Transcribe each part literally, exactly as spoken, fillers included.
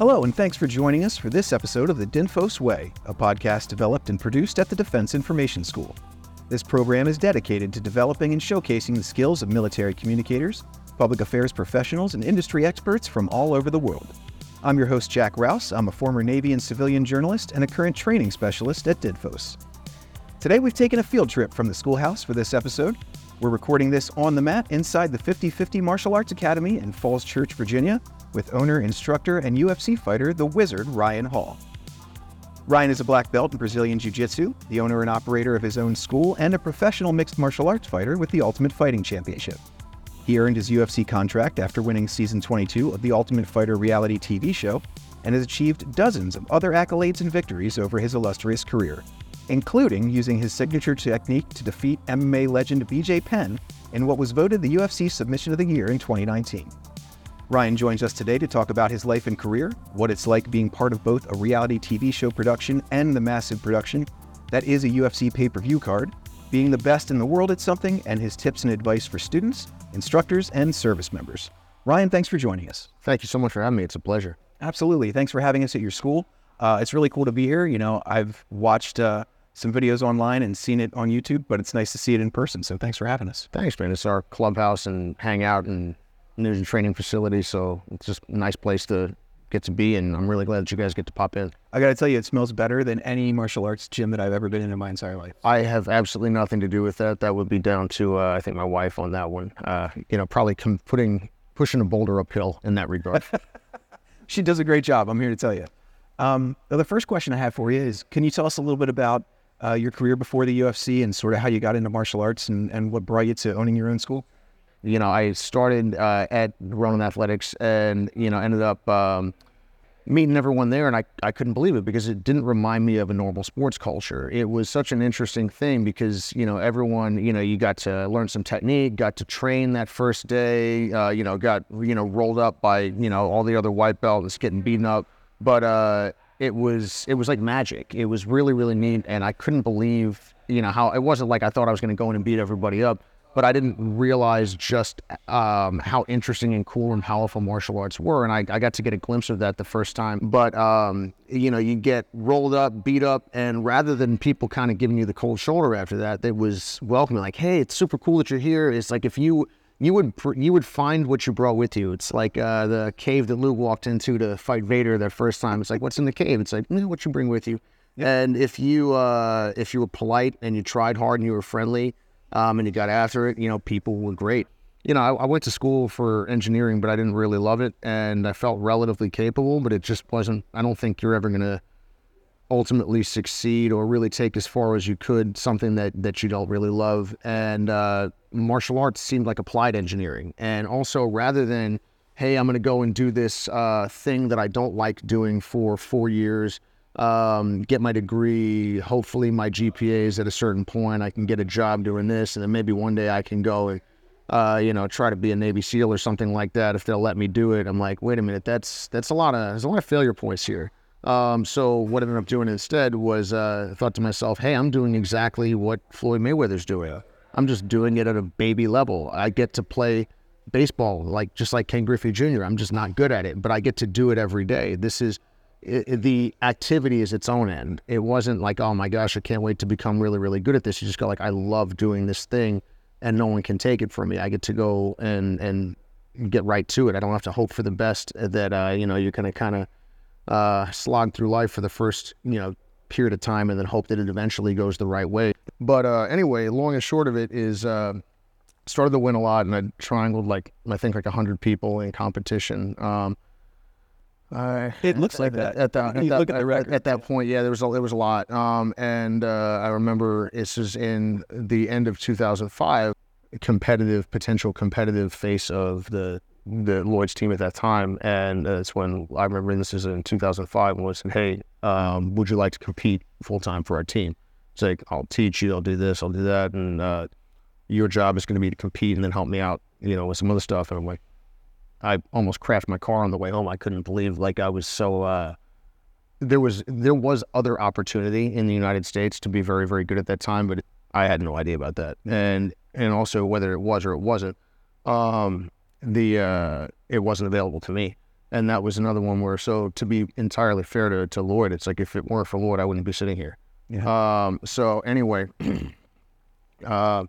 Hello, and thanks for joining us for this episode of The Dinfos Way, a podcast developed and produced at the Defense Information School. This program is dedicated to developing and showcasing the skills of military communicators, public affairs professionals, and industry experts from all over the world. I'm your host, Jack Rouse. I'm a former Navy and civilian journalist and a current training specialist at Dinfos. Today, we've taken a field trip from the schoolhouse for this episode. We're recording this on the mat inside the fifty fifty Martial Arts Academy in Falls Church, Virginia, with owner, instructor, and U F C fighter, the Wizard, Ryan Hall. Ryan is a black belt in Brazilian Jiu-Jitsu, the owner and operator of his own school, and a professional mixed martial arts fighter with the Ultimate Fighting Championship. He earned his U F C contract after winning season twenty-two of the Ultimate Fighter reality T V show, and has achieved dozens of other accolades and victories over his illustrious career, including using his signature technique to defeat M M A legend B J Penn in what was voted the U F C Submission of the Year in twenty nineteen. Ryan joins us today to talk about his life and career, what it's like being part of both a reality T V show production and the massive production that is a U F C pay-per-view card, being the best in the world at something, and his tips and advice for students, instructors, and service members. Ryan, thanks for joining us. Thank you so much for having me. It's a pleasure. Absolutely. Thanks for having us at your school. Uh, it's really cool to be here. You know, I've watched uh, some videos online and seen it on YouTube, but it's nice to see it in person. So thanks for having us. Thanks, man. It's our clubhouse and hangout and there's a training facility, so it's just a nice place to get to be, and I'm really glad that you guys get to pop in. I gotta tell you, it smells better than any martial arts gym that I've ever been in in my entire life. I have absolutely nothing to do with that. That would be down to, uh, I think, my wife on that one. Uh, you know, probably com- putting, pushing a boulder uphill in that regard. She does a great job, I'm here to tell you. Um, the first question I have for you is, can you tell us a little bit about uh, your career before the U F C and sort of how you got into martial arts and, and what brought you to owning your own school? You know, I started uh, at Ronin Athletics and, you know, ended up um, meeting everyone there, and I, I couldn't believe it because it didn't remind me of a normal sports culture. It was such an interesting thing because, you know, everyone, you know, you got to learn some technique, got to train that first day, uh, you know, got, you know, rolled up by, you know, all the other white belts getting beaten up. But uh, it was, it was like magic. It was really, really neat, and I couldn't believe, you know, how, it wasn't like I thought I was going to go in and beat everybody up, but I didn't realize just um, how interesting and cool and powerful martial arts were. And I, I got to get a glimpse of that the first time. But, um, you know, you get rolled up, beat up, and rather than people kind of giving you the cold shoulder after that, it was welcoming. Like, hey, it's super cool that you're here. It's like if you you would you would find what you brought with you. It's like uh, the cave that Luke walked into to fight Vader that first time. It's like, what's in the cave? It's like, eh, what you bring with you. Yep. And if you uh, if you were polite and you tried hard and you were friendly, Um, and you got after it, you know, people were great. You know, I, I went to school for engineering, but I didn't really love it, and I felt relatively capable, but it just wasn't, I don't think you're ever going to ultimately succeed or really take as far as you could something that, that you don't really love. And uh, martial arts seemed like applied engineering. And also, rather than, hey, I'm going to go and do this uh, thing that I don't like doing for four years, um, get my degree, hopefully my G P A is at a certain point, I can get a job doing this, and then maybe one day I can go and, uh, you know, try to be a Navy SEAL or something like that if they'll let me do it. I'm like, wait a minute, that's that's a lot of, there's a lot of failure points here. Um, so what I ended up doing instead was, uh, I thought to myself, hey, I'm doing exactly what Floyd Mayweather's doing. I'm just doing it at a baby level. I get to play baseball like just like Ken Griffey Junior I'm just not good at it, but I get to do it every day. This is, It, it, the activity is its own end. It wasn't like, oh my gosh, I can't wait to become really, really good at this. You just go like, I love doing this thing and no one can take it from me. I get to go and, and get right to it. I don't have to hope for the best that, uh, you know, you're going to kind of uh, slog through life for the first, you know, period of time and then hope that it eventually goes the right way. But uh, anyway, long and short of it is uh, started to win a lot, and I triangled like, I think like a hundred people in competition. Um, Uh, it looks like that. At, at, at, you that, look at, the record. at, at that point, yeah, there was a, there was a lot. Um, and uh, I remember this is in the end of two thousand five, competitive, potential competitive face of the the Lloyd's team at that time. And uh, it's when I remember this is in two thousand five when I said, hey, um, would you like to compete full time for our team? It's like, I'll teach you, I'll do this, I'll do that. And uh, your job is going to be to compete and then help me out, you know, with some other stuff. And I'm like, I almost crashed my car on the way home. I couldn't believe, like, I was so, uh, there was, there was other opportunity in the United States to be very, very good at that time, but I had no idea about that. And, and also whether it was or it wasn't, um, the, uh, it wasn't available to me. And that was another one where, so to be entirely fair to, to Lloyd, it's like if it weren't for Lloyd, I wouldn't be sitting here. Yeah. Um, so anyway, uh,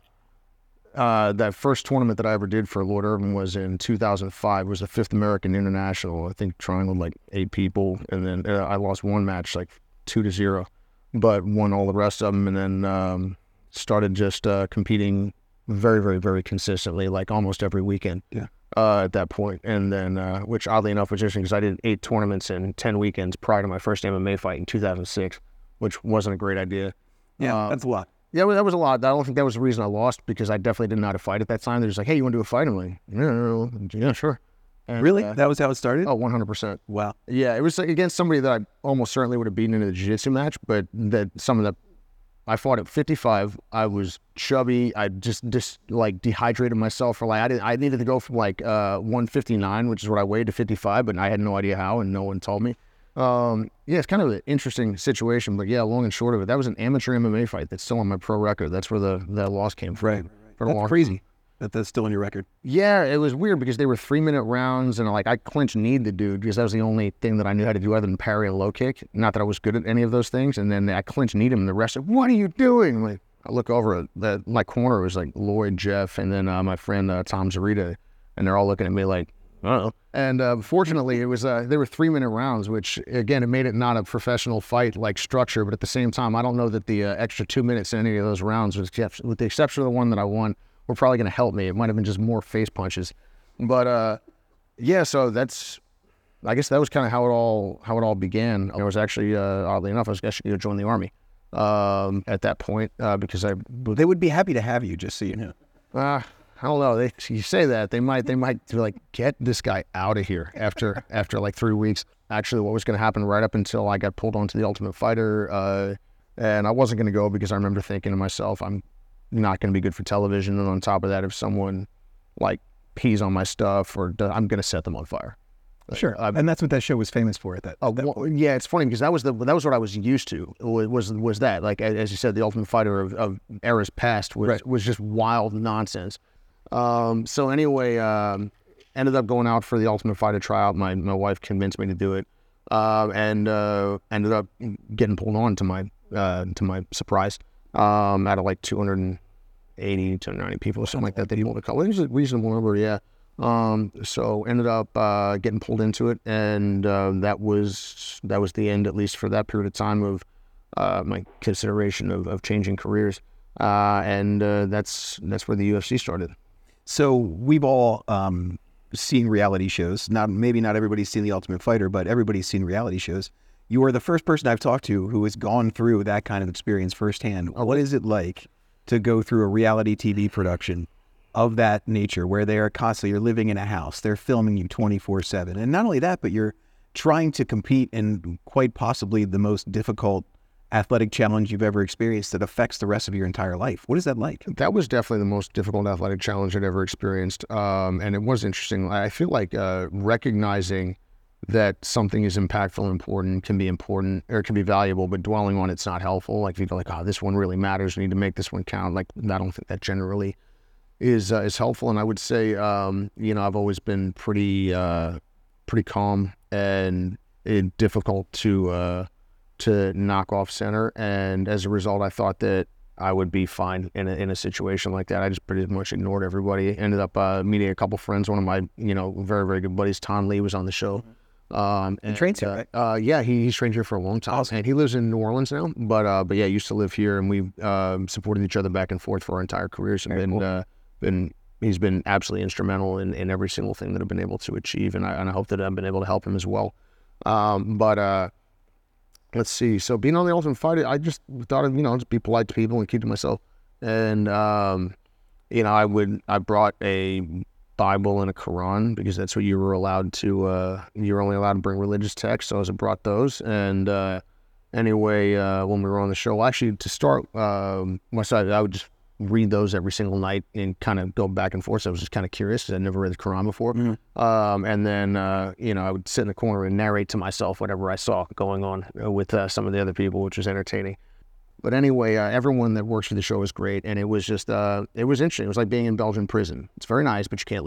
uh, that first tournament that I ever did for Lloyd Irvin was in two thousand five. It was the Fifth American International. I think triangled like eight people, and then uh, I lost one match like two to zero, but won all the rest of them, and then um, started just uh, competing very, very, very consistently, like almost every weekend. Yeah. Uh, at that point, and then uh, which oddly enough was interesting because I did eight tournaments in ten weekends prior to my first M M A fight in two thousand six, which wasn't a great idea. Yeah, uh, that's a lot. Yeah, well, that was a lot. I don't think that was the reason I lost, because I definitely didn't know how to fight at that time. They're just like, hey, you want to do a fight? I'm like, yeah, yeah, sure. And, Really? uh, That was how it started? oh, one hundred percent. Wow. Yeah, it was like against somebody that I almost certainly would have beaten in a jiu-jitsu match, but that some of the, I fought at fifty-five. I was chubby. I just, just like dehydrated myself for like, I didn't, I needed to go from like uh, one fifty-nine, which is what I weighed, to fifty-five, but I had no idea how, and no one told me. Um, yeah, it's kind of an interesting situation, but yeah, long and short of it, that was an amateur M M A fight that's still on my pro record. That's where the, the loss came from. Right. For a That's long crazy that that's still on your record. Yeah, it was weird because they were three minute rounds, and like I clinch kneed the dude because that was the only thing that I knew how to do other than parry and low kick. Not that I was good at any of those things. And then I clinch kneed him, and the rest said, "What are you doing?" I'm like, I look over at the, my corner was like Lloyd, Jeff, and then uh, my friend uh, Tom Zarita, and they're all looking at me like, "Uh-oh." And uh, fortunately, it was uh, they were three minute rounds, which again, it made it not a professional fight like structure. But at the same time, I don't know that the uh, extra two minutes in any of those rounds, with with the exception of the one that I won, were probably going to help me. It might have been just more face punches. But uh, yeah, so that's, I guess that was kind of how it all how it all began. I was actually, uh, oddly enough, I was actually going to join the Army um, at that point uh, because I... They would be happy to have you, just so you know. Uh, I don't know. They, you say that, they might they might be like, get this guy out of here after after like three weeks. Actually, what was going to happen right up until I got pulled onto the Ultimate Fighter, uh, and I wasn't going to go because I remember thinking to myself, I'm not going to be good for television, and on top of that, if someone like pees on my stuff, or does, I'm going to set them on fire. Sure, uh, and that's what that show was famous for. At that, oh, that well, yeah, it's funny because that was the that was what I was used to. Was was, was that like as you said, the Ultimate Fighter of, of eras past was Right. was just wild nonsense. Um, so anyway, um, ended up going out for the Ultimate Fighter tryout. My my wife convinced me to do it, uh, and uh, ended up getting pulled on to my uh, to my surprise. Um, out of like two hundred eighty to ninety people or something like that. They didn't want to call it. It was a reasonable number, yeah. Um, so ended up uh, getting pulled into it, and uh, that was that was the end, at least for that period of time, of uh, my consideration of, of changing careers. Uh, and uh, that's that's where the U F C started. So we've all um, seen reality shows. Not maybe not everybody's seen The Ultimate Fighter, but everybody's seen reality shows. You are the first person I've talked to who has gone through that kind of experience firsthand. What is it like to go through a reality T V production of that nature, where they are constantly, you're living in a house, they're filming you twenty-four seven, and not only that, but you're trying to compete in quite possibly the most difficult athletic challenge you've ever experienced that affects the rest of your entire life. What is that like? That was definitely the most difficult athletic challenge I'd ever experienced. Um, and it was interesting. I feel like uh, recognizing that something is impactful and important can be important, or it can be valuable, but dwelling on it's not helpful. Like if you go like, oh, this one really matters, we need to make this one count. Like, I don't think that generally is uh, is helpful. And I would say, um, you know, I've always been pretty uh, pretty calm and it, difficult to uh, to knock off center, and as a result, I thought that I would be fine in a, in a situation like that. I just pretty much ignored everybody. Ended up uh, meeting a couple friends. One of my, you know, very very good buddies, Ton Lee, was on the show. Um, and, He trains here, uh, right? Uh, yeah, he, he's trained here for a long time, Awesome. and he lives in New Orleans now. But uh, but yeah, used to live here, and we um, supported each other back and forth for our entire careers, and Very been cool. uh, been he's been absolutely instrumental in, in every single thing that I've been able to achieve, and I and I hope that I've been able to help him as well. Um, but uh, let's see. So being on the Ultimate Fighter, I just thought of, you know, just be polite to people and keep to myself. And um, you know, I would I brought a Bible and a Quran because that's what you were allowed to. Uh, you were only allowed to bring religious texts, so I brought those. And uh, anyway, uh, when we were on the show, actually to start, um, myself, I would just read those every single night and kind of go back and forth. So I was just kind of curious because I'd never read the Quran before. Mhm. Um, and then, uh, you know, I would sit in the corner and narrate to myself whatever I saw going on with uh, some of the other people, which was entertaining. But anyway, uh, everyone that works for the show was great, and it was just, uh, it was interesting. It was like being in Belgian prison. It's very nice, but you can't leave.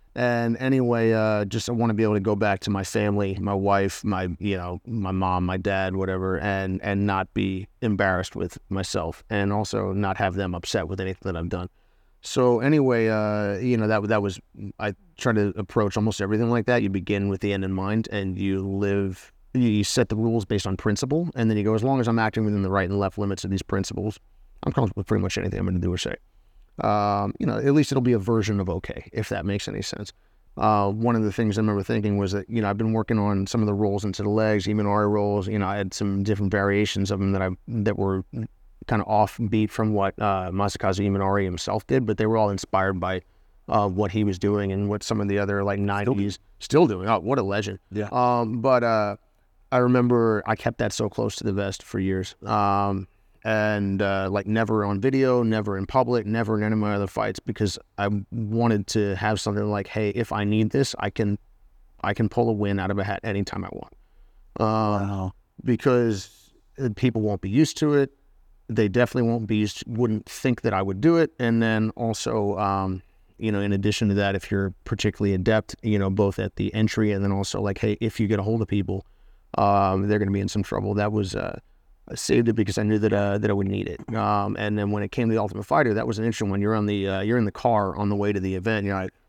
And anyway, uh, just I want to be able to go back to my family, my wife, my you know, my mom, my dad, whatever, and and not be embarrassed with myself, and also not have them upset with anything that I've done. So anyway, uh, you know, that that was I try to approach almost everything like that. You begin with the end in mind, and you live. You, you set the rules based on principle, and then you go, as long as I'm acting within the right and left limits of these principles, I'm comfortable with pretty much anything I'm going to do or say. Um, you know, at least it'll be a version of okay, if that makes any sense. Uh, one of the things I remember thinking was that, you know, I've been working on some of the rolls into the legs, Imanari rolls. You know, I had some different variations of them that I that were kind of offbeat from what uh, Masakazu Imanari himself did, but they were all inspired by uh, what he was doing and what some of the other like nineties still, still doing. Oh, what a legend! Yeah. Um, but uh, I remember I kept that so close to the vest for years. Um, And uh, like never on video, never in public, never in any of my other fights, because I wanted to have something like, hey, if I need this, I can, I can pull a win out of a hat anytime I want. Um, Wow. Because people won't be used to it. They definitely won't be used, wouldn't think that I would do it. And then also, um, you know, in addition to that, if you're particularly adept, you know, both at the entry and then also like, hey, if you get a hold of people, um, they're going to be in some trouble. That was. Uh, I saved it because I knew that uh, that I would need it. Um, and then when it came to the Ultimate Fighter, that was an interesting one. You're on the uh, you're in the car on the way to the event. You're like,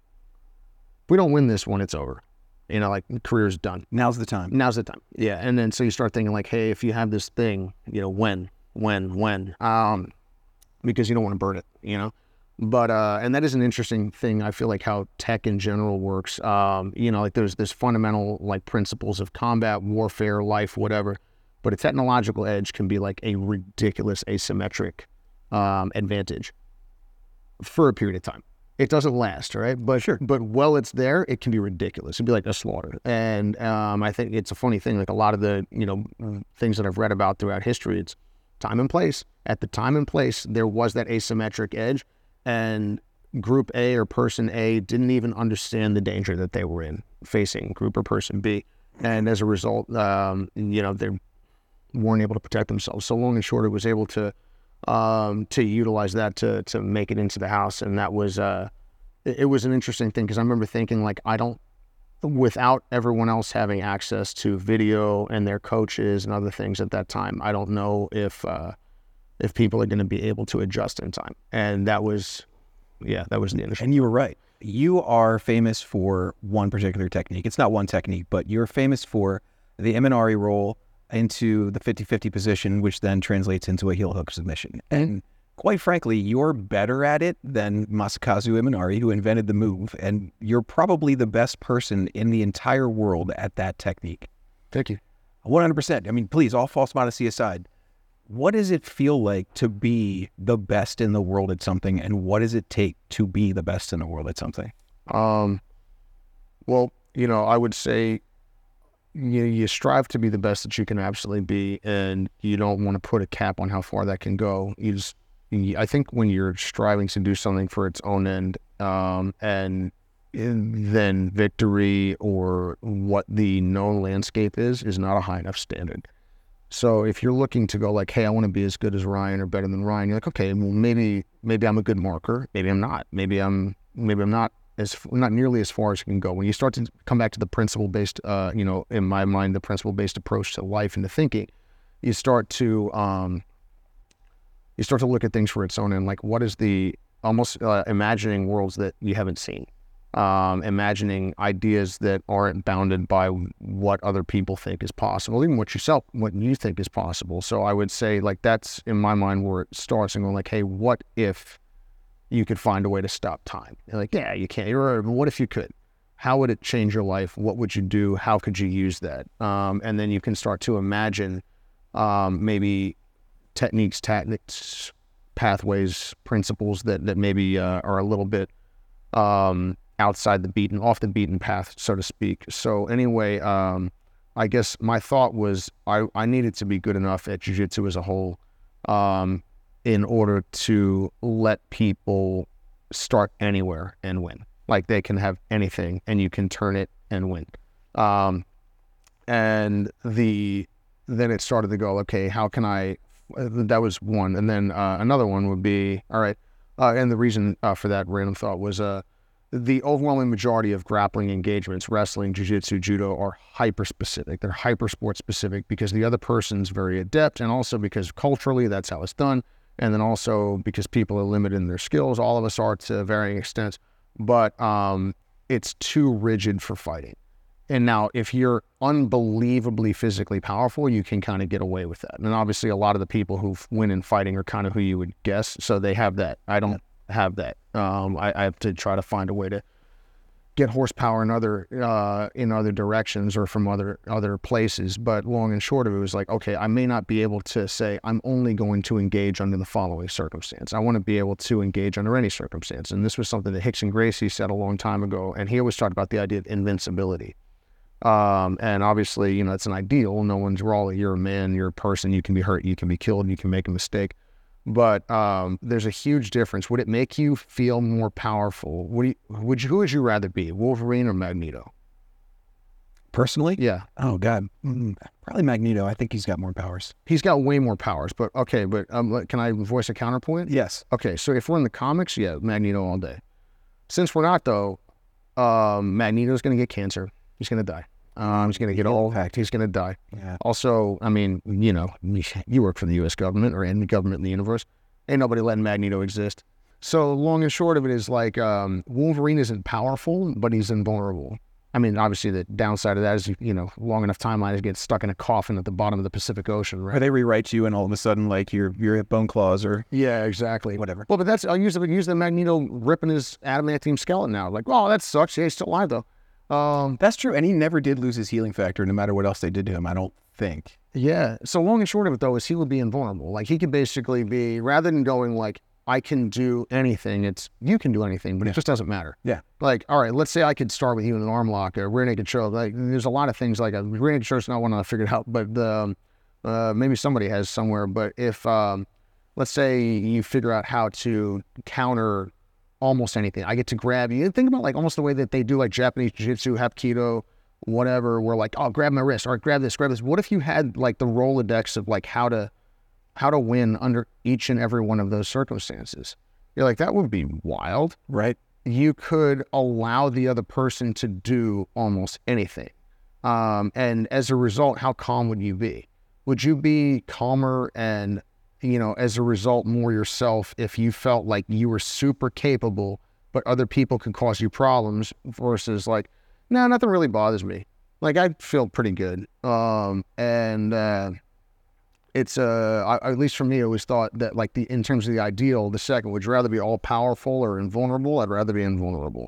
if we don't win this one, it's over. You know, like career's done. Now's the time. Now's the time. Yeah. And then so you start thinking like, hey, if you have this thing, you know, when, when, when, um, because you don't want to burn it. You know. But uh, and that is an interesting thing. I feel like how tech in general works. Um, you know, like there's this fundamental like principles of combat, warfare, life, whatever. But a technological edge can be like a ridiculous asymmetric um, advantage for a period of time. It doesn't last, right? But Sure. But while it's there, it can be ridiculous. It'd be like a slaughter. And um, I think it's a funny thing. Like a lot of the you know things that I've read about throughout history, it's time and place. At the time and place, there was that asymmetric edge, and Group A or Person A didn't even understand the danger that they were in facing Group or Person B, and as a result, um, you know they're weren't able to protect themselves. So long and short, it was able to um, to utilize that to to make it into the house, and that was uh, it, it was an interesting thing because I remember thinking like I don't, without everyone else having access to video and their coaches and other things at that time, I don't know if uh, if people are going to be able to adjust in time. And that was, yeah, that was the initial. And you were right. You are famous for one particular technique. It's not one technique, but you're famous for the Imanari roll into the fifty-fifty position, which then translates into a heel hook submission. And quite frankly, you're better at it than Masakazu Imanari, who invented the move, and you're probably the best person in the entire world at that technique. Thank you. one hundred percent. I mean, please, all false modesty aside, what does it feel like to be the best in the world at something, and what does it take to be the best in the world at something? Um, well, you know, I would say you, you strive to be the best that you can absolutely be, and you don't want to put a cap on how far that can go. You just, you, I think when you're striving to do something for its own end, um, and then victory or what the known landscape is, is not a high enough standard. So if you're looking to go like, hey, I want to be as good as Ryan or better than Ryan, you're like, okay, well, maybe, maybe I'm a good marker. Maybe I'm not. Maybe I'm, maybe I'm not as, not nearly as far as you can go. When you start to come back to the principle-based, uh, you know, in my mind, the principle-based approach to life and to thinking, you start to, um, you start to look at things for its own end. Like, what is the, almost uh, imagining worlds that you haven't seen. Um, imagining ideas that aren't bounded by what other people think is possible, even what yourself, what you think is possible. So I would say like that's in my mind where it starts and going like, hey, what if you could find a way to stop time? You're like, yeah, you can't. You're right, but what if you could? How would it change your life? What would you do? How could you use that? Um, and then you can start to imagine um, maybe techniques, tactics, pathways, principles that that maybe uh, are a little bit um, outside the beaten, off the beaten path, so to speak. So anyway, um, I guess my thought was I, I needed to be good enough at jiu-jitsu as a whole um, in order to let people start anywhere and win. Like they can have anything and you can turn it and win. Um, and the then it started to go, okay, how can I, that was one. And then uh, another one would be, all right, uh, and the reason uh, for that random thought was, uh, the overwhelming majority of grappling engagements, wrestling, jiu-jitsu, judo, are hyper-specific. They're hyper-sport specific because the other person's very adept, and also because culturally that's how it's done, and then also because people are limited in their skills. All of us are to varying extents, but um, it's too rigid for fighting. And now, if you're unbelievably physically powerful, you can kind of get away with that. And obviously, a lot of the people who win in fighting are kind of who you would guess, so they have that. I don't have that. Um, I, I have to try to find a way to get horsepower in other uh, in other directions or from other other places. But long and short of it was like, okay, I may not be able to say I'm only going to engage under the following circumstance. I want to be able to engage under any circumstance. And this was something that Rickson Gracie said a long time ago. And he always talked about the idea of invincibility. Um, and obviously, you know, it's an ideal. No one's raw. You're a man, you're a person. You can be hurt, you can be killed, you can make a mistake. But um, there's a huge difference. Would it make you feel more powerful? Would you, would you, who would you rather be, Wolverine or Magneto? Personally? Yeah. Oh, God. Mm, probably Magneto. I think he's got more powers. He's got way more powers. But, okay, but um, can I voice a counterpoint? Yes. Okay, so if we're in the comics, yeah, Magneto all day. Since we're not, though, um, Magneto's going to get cancer. He's going to die. Um, he's going to get old. He's going to die. Yeah. Also, I mean, you know, you work for the U S government or any government in the universe. Ain't nobody letting Magneto exist. So long and short of it is like um, Wolverine isn't powerful, but he's invulnerable. I mean, obviously the downside of that is, you know, long enough timeline to get stuck in a coffin at the bottom of the Pacific Ocean, right? Or they rewrite you and all of a sudden, like, you're, you're at bone claws or... Yeah, exactly. Whatever. Well, but that's, I'll use the, use the Magneto ripping his adamantium skeleton now. Like, oh, that sucks. Yeah, he's still alive, though. Um, That's true, and he never did lose his healing factor, no matter what else they did to him, I don't think. Yeah. So long and short of it, though, is he would be invulnerable. Like, he could basically be, rather than going like, I can do anything, it's, you can do anything, but yeah. it just doesn't matter. Yeah. Like, all right, let's say I could start with you in an arm lock, a rear naked choke. Like, there's a lot of things, like a rear naked choke's not one I figured out, but um, uh, maybe somebody has somewhere. But if, um, let's say you figure out how to counter almost anything. I get to grab you. Think about like almost the way that they do like Japanese jiu-jitsu, Hapkido, whatever. We're like, oh, grab my wrist. All right, grab this, grab this. What if you had like the Rolodex of like how to how to win under each and every one of those circumstances? You're like, that would be wild. Right. You could allow the other person to do almost anything. Um, and as a result, how calm would you be? Would you be calmer and, you know, as a result, more yourself if you felt like you were super capable, but other people could cause you problems versus like, no, nah, nothing really bothers me. Like, I feel pretty good. Um, and uh, it's, uh, I, at least for me, I always thought that like the, in terms of the ideal, the second, would you rather be all powerful or invulnerable? I'd rather be invulnerable.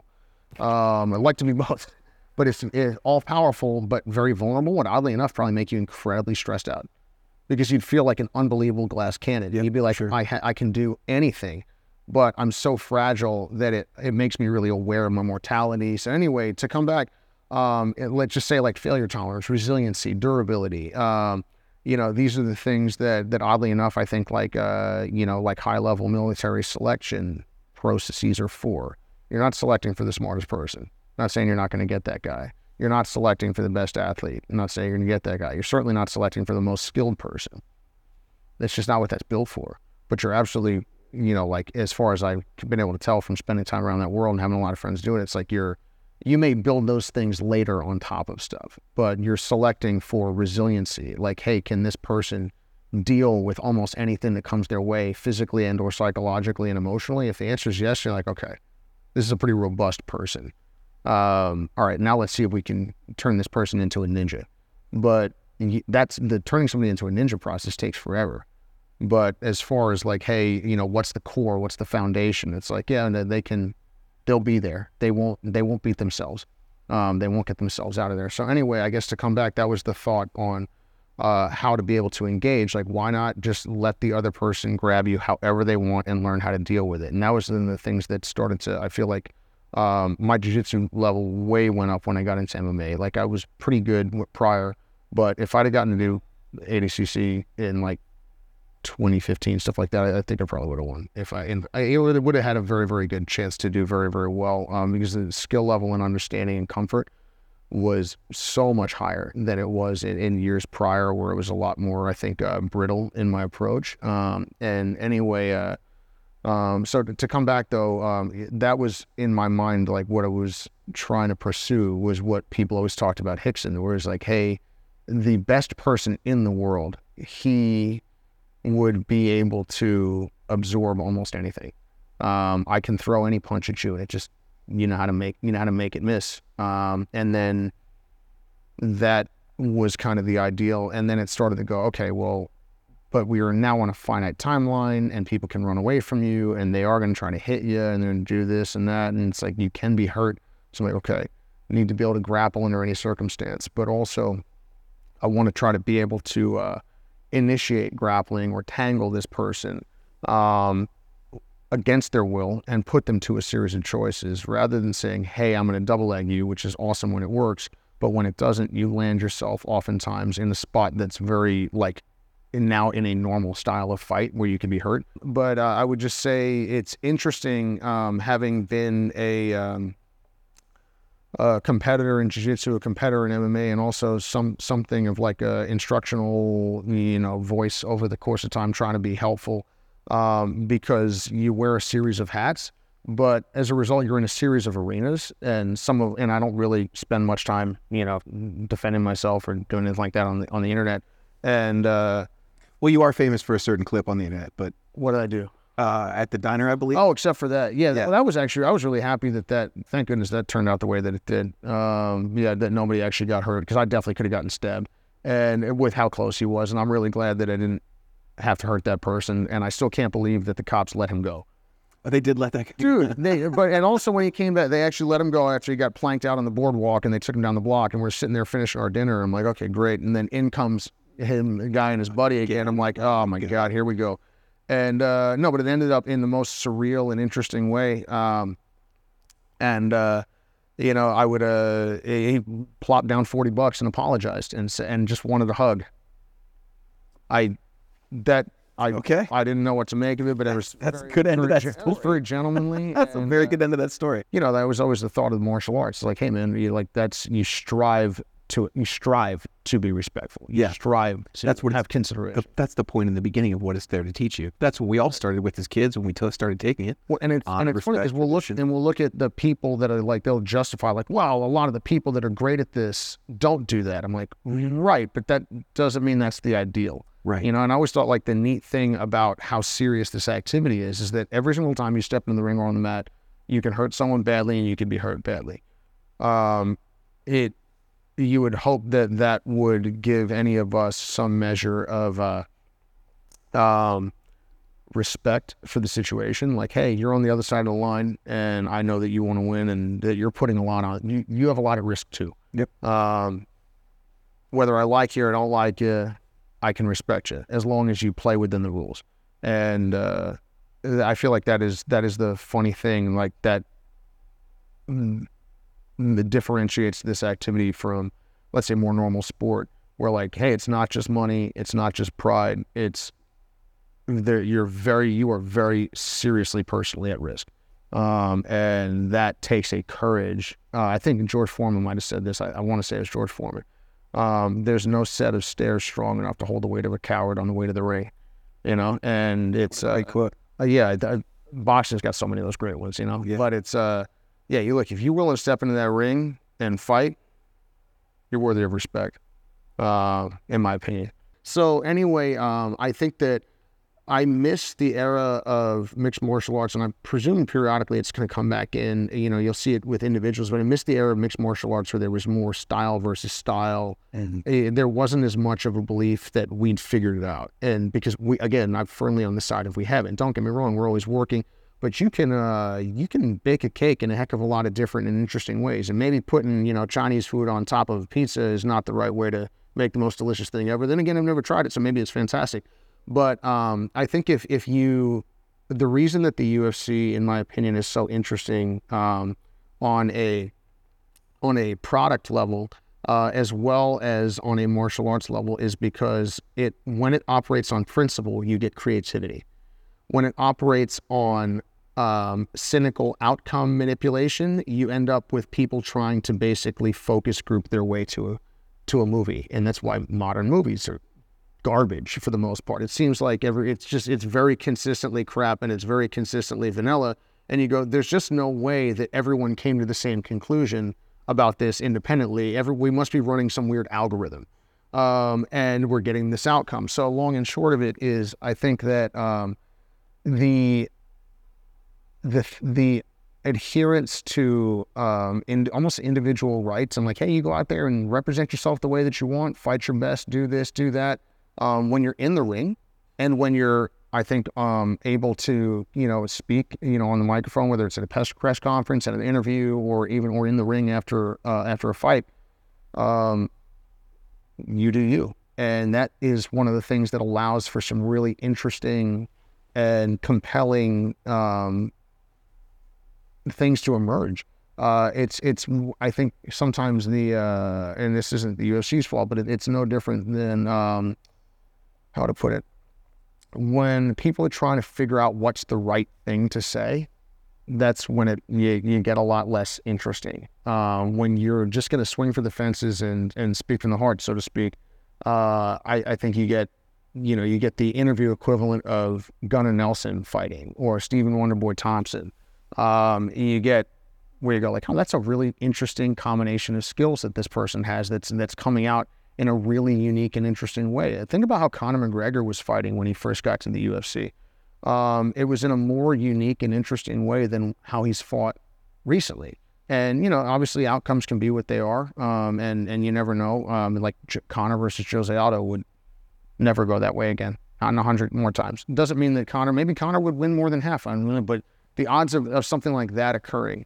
Um, I'd like to be both, but if, if all powerful, but very vulnerable, would oddly enough probably make you incredibly stressed out. Because you'd feel like an unbelievable glass cannon. Yep, you'd be like, sure. I, ha- I can do anything, but I'm so fragile that it, it makes me really aware of my mortality. So anyway, to come back, um, it, let's just say like failure tolerance, resiliency, durability. Um, you know, these are the things that, that oddly enough, I think like, uh, you know, like high level military selection processes are for. You're not selecting for the smartest person. Not saying you're not going to get that guy. You're not selecting for the best athlete. I'm not saying you're going to get that guy. You're certainly not selecting for the most skilled person. That's just not what that's built for. But you're absolutely, you know, like as far as I've been able to tell from spending time around that world and having a lot of friends do it, it's like you're, you may build those things later on top of stuff, but you're selecting for resiliency. Like, hey, can this person deal with almost anything that comes their way physically and or psychologically and emotionally? If the answer is yes, you're like, okay, this is a pretty robust person. Um, all right, now let's see if we can turn this person into a ninja. But that's the turning somebody into a ninja process takes forever. But as far as like, hey, you know, what's the core? What's the foundation? It's like, yeah, they can, they'll be there. They won't, they won't beat themselves. Um, they won't get themselves out of there. So anyway, I guess to come back, that was the thought on uh, how to be able to engage. Like, why not just let the other person grab you however they want and learn how to deal with it? And that was one of the things that started to, I feel like, Um, my jiu-jitsu level way went up when I got into M M A. Like, I was pretty good prior, but if I'd have gotten to do A D C C in like twenty fifteen, stuff like that, I, I think I probably would have won. If I, and I would have had a very, very good chance to do very, very well, um, because the skill level and understanding and comfort was so much higher than it was in, in years prior, where it was a lot more, I think, uh, brittle in my approach. Um, and anyway, uh, Um, so to, to come back though, um, that was in my mind, like what I was trying to pursue was what people always talked about Rickson, where it's like, hey, the best person in the world, he would be able to absorb almost anything. Um, I can throw any punch at you, and it just, you know how to make, you know how to make it miss. Um, and then that was kind of the ideal. And then it started to go, okay, well, but we are now on a finite timeline, and people can run away from you, and they are going to try to hit you and then do this and that. And it's like, you can be hurt. So I'm like, okay, I need to be able to grapple under any circumstance, but also I want to try to be able to uh, initiate grappling or tangle this person um, against their will and put them to a series of choices rather than saying, hey, I'm going to double leg you, which is awesome when it works. But when it doesn't, you land yourself oftentimes in a spot that's very like in now in a normal style of fight where you can be hurt. But uh, I would just say it's interesting um, having been a, um, a competitor in jiu-jitsu, a competitor in M M A, and also some something of like a instructional, you know, voice over the course of time, trying to be helpful um, because you wear a series of hats. But as a result, you're in a series of arenas, and some of, and I don't really spend much time, you know, defending myself or doing anything like that on the on the internet. And uh, well, you are famous for a certain clip on the internet, but what did I do? Uh, at the diner, I believe. Oh, except for that, yeah, yeah. That, that was actually, I was really happy that that. Thank goodness that turned out the way that it did. Um, yeah, that nobody actually got hurt, because I definitely could have gotten stabbed, and with how close he was, and I'm really glad that I didn't have to hurt that person. And I still can't believe that the cops let him go. They did let that dude. They, but and also when he came back, they actually let him go after he got planked out on the boardwalk, and they took him down the block, and we're sitting there finishing our dinner. I'm like, okay, great. And then in comes him, the guy and his buddy again. I'm like, oh my god, here we go. And uh, no, but it ended up in the most surreal and interesting way. Um, and uh, you know, I would uh, he plopped down forty bucks and apologized and and just wanted a hug. I that. I, okay. I didn't know what to make of it, but it was that's very, a good end of that very, story. very gentlemanly. That's and, a very uh, good end of that story. You know, that was always the thought of martial arts. Like, hey man, you like that's you strive to you strive to be respectful. You yeah. strive to that's what have consideration. The, that's the point in the beginning of what it's there to teach you. That's what we all started with as kids when we t- started taking it. Well, and it's and it's funny because we'll look and we'll look at the people that are like they'll justify like, well, a lot of the people that are great at this don't do that. I'm like, right, but that doesn't mean that's the ideal. Right. You know, and I always thought like the neat thing about how serious this activity is, is that every single time you step into the ring or on the mat, you can hurt someone badly and you can be hurt badly. Um, it, you would hope that that would give any of us some measure of uh, um, respect for the situation. Like, hey, you're on the other side of the line, and I know that you want to win, and that you're putting a lot on. You, you have a lot of risk too. Yep. Um, whether I like you or don't like you, I can respect you as long as you play within the rules. And uh, I feel like that is that is the funny thing, like that, mm, that differentiates this activity from, let's say, more normal sport, where like, hey, it's not just money, it's not just pride, it's there. You're very, you are very seriously personally at risk, um, and that takes a courage. Uh, I think George Foreman might have said this. I, I want to say it's George Foreman. Um, there's no set of stairs strong enough to hold the weight of a coward on the way to the ring, you know. And it's uh, quote. Uh, yeah, uh, boxing's got so many of those great ones, you know. Yeah. But it's uh, yeah, you look, if you're willing to step into that ring and fight, you're worthy of respect, uh, in my opinion. So anyway, um, I think that I miss the era of mixed martial arts, and I presume periodically it's going to come back in. You know, you'll see it with individuals, but I miss the era of mixed martial arts where there was more style versus style. Mm-hmm. There wasn't as much of a belief that we'd figured it out. And because we, again, I'm firmly on the side of we haven't. Don't get me wrong, we're always working, but you can uh, you can bake a cake in a heck of a lot of different and interesting ways. And maybe putting, you know, Chinese food on top of pizza is not the right way to make the most delicious thing ever. Then again, I've never tried it, so maybe it's fantastic. But um, I think if, if you, the reason that the U F C, in my opinion, is so interesting um, on a on a product level, uh, as well as on a martial arts level, is because it when it operates on principle, you get creativity. When it operates on um, cynical outcome manipulation, you end up with people trying to basically focus group their way to a to a movie, and that's why modern movies are garbage for the most part. It seems like every it's just it's very consistently crap and it's very consistently vanilla. And you go, there's just no way that everyone came to the same conclusion about this independently. Every we must be running some weird algorithm, um, and we're getting this outcome. So long and short of it is, I think that um, the the the adherence to um, in, almost individual rights and like, hey, you go out there and represent yourself the way that you want, fight your best, do this, do that. Um, when you're in the ring, and when you're, I think, um, able to, you know, speak, you know, on the microphone, whether it's at a press press conference, at an interview, or even or in the ring after uh, after a fight, um, you do you, and that is one of the things that allows for some really interesting and compelling um, things to emerge. Uh, it's it's I think sometimes the uh, and this isn't the U F C's fault, but it, it's no different than um, how to put it. When people are trying to figure out what's the right thing to say, that's when it you, you get a lot less interesting. Um, when you're just going to swing for the fences and and speak from the heart, so to speak, uh, I, I think you get you know you get the interview equivalent of Gunnar Nelson fighting or Stephen Wonderboy Thompson. Um, you get where you go like, oh, that's a really interesting combination of skills that this person has that's that's coming out in a really unique and interesting way. Think about how Conor McGregor was fighting when he first got to the U F C. Um, it was in a more unique and interesting way than how he's fought recently. And, you know, obviously outcomes can be what they are, um, and, and you never know. Um, like J- Conor versus Jose Aldo would never go that way again, not in a hundred more times. Doesn't mean that Conor, maybe Conor would win more than half, I don't know, but the odds of, of something like that occurring.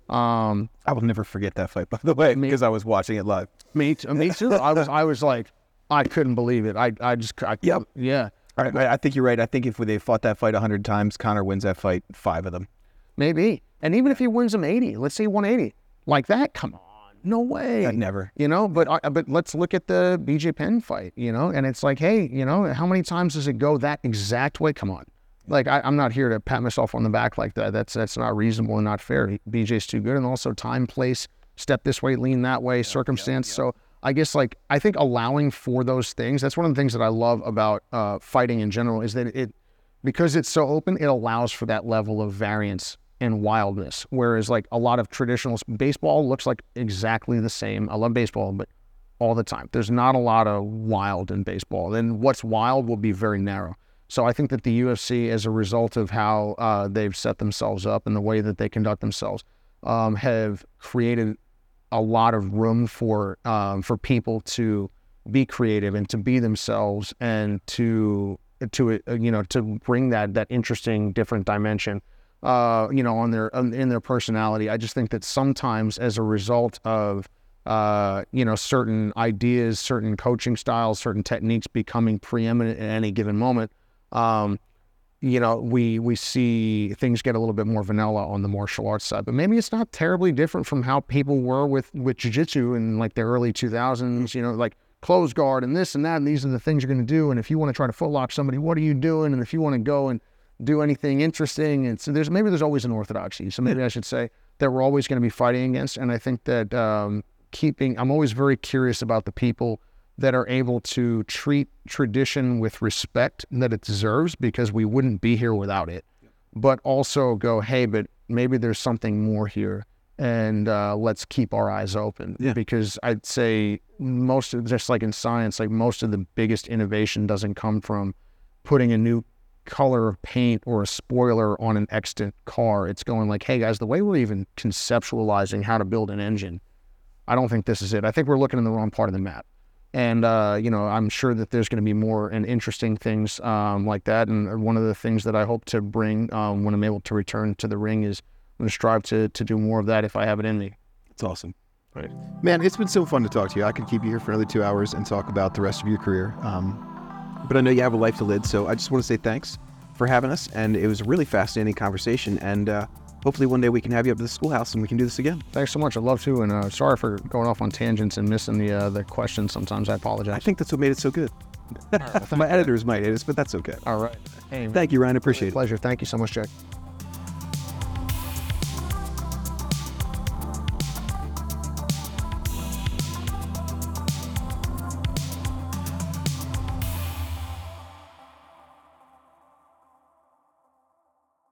Um, I will never forget that fight, by the way, me, because I was watching it live. Me, me too. I was, I was like, I couldn't believe it. I, I just, I, yep. yeah. All right, I think you're right. I think if they fought that fight a hundred times, Conor wins that fight five of them. Maybe. And even if he wins them eighty, let's say one eighty, like that, come on, no way. I'd never. You know, but uh, but let's look at the B J Penn fight, you know, and it's like, hey, you know, how many times does it go that exact way? Come on. Like, I, I'm not here to pat myself on the back like that. That's that's not reasonable and not fair. B J's too good. And also time, place, step this way, lean that way, yeah, circumstance. Yeah, yeah. So I guess, like, I think allowing for those things, that's one of the things that I love about uh, fighting in general, is that it, because it's so open, it allows for that level of variance and wildness. Whereas, like, a lot of traditional baseball looks like exactly the same. I love baseball, but all the time. There's not a lot of wild in baseball. Then what's wild will be very narrow. So I think that the U F C, as a result of how uh, they've set themselves up and the way that they conduct themselves, um, have created a lot of room for um, for people to be creative and to be themselves and to to uh, you know to bring that that interesting different dimension uh, you know on their in their personality. I just think that sometimes, as a result of uh, you know certain ideas, certain coaching styles, certain techniques becoming preeminent at any given moment. Um, you know, we we see things get a little bit more vanilla on the martial arts side, but maybe it's not terribly different from how people were with, with jiu-jitsu in like the early two thousands, you know, like close guard and this and that, and these are the things you're going to do. And if you want to try to footlock somebody, what are you doing? And if you want to go and do anything interesting, and so there's maybe there's always an orthodoxy. So maybe I should say that we're always going to be fighting against. And I think that um, keeping, I'm always very curious about the people that are able to treat tradition with respect that it deserves, because we wouldn't be here without it. But also go, hey, but maybe there's something more here, and uh, let's keep our eyes open. Yeah. Because I'd say most of, just like in science, like most of the biggest innovation doesn't come from putting a new color of paint or a spoiler on an extant car. It's going like, hey guys, the way we're even conceptualizing how to build an engine, I don't think this is it. I think we're looking in the wrong part of the map. And, uh, you know, I'm sure that there's going to be more and interesting things um, like that. And one of the things that I hope to bring um, when I'm able to return to the ring is I'm going to strive to to do more of that if I have it in me. That's awesome. Right. Man, it's been so fun to talk to you. I could keep you here for another two hours and talk about the rest of your career. Um, but I know you have a life to live, so I just want to say thanks for having us. And it was a really fascinating conversation. And uh, hopefully one day we can have you up to the schoolhouse and we can do this again. Thanks so much. I'd love to. And uh, sorry for going off on tangents and missing the uh, the questions. Sometimes I apologize. I think that's what made it so good. Right, well, my editors might hate us, but that's okay. All right. Hey, thank you, Ryan. I appreciate it. Pleasure. Thank you so much, Jack.